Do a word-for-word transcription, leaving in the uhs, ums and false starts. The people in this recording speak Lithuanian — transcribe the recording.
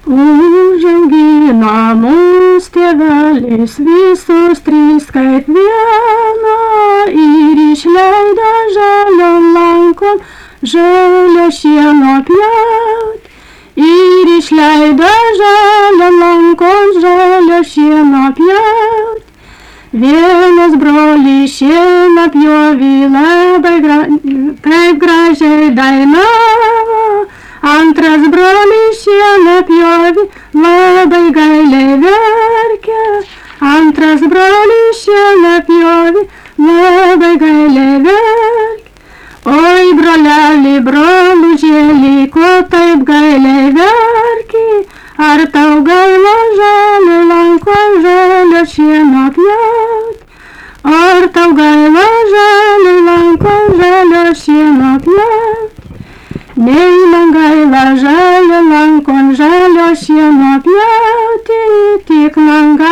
Užaugino mus tėvelis visus trys kaip vieną ir išleido žaliom lankom žalio šieno pjaut. Ir išleido žaliom lankom žalio šieno pjaut. Vienas brolis šieną pjovė labai gra... kaip gražiai dainavo. Antras brolis šieną pjovė, labai gailiai verkė. Antras brolis šieną pjovė, labai gailiai verkė. Oi, broleli, brolužėli, ko taip gailiai verkė? Ar tau gaila žalio lanko žalio šieno pjaut? Ar tau gaila žalio lanko žalio šieno pjaut? Nei man gaila žalio lankon žalio šieno pjauti, tik man gaila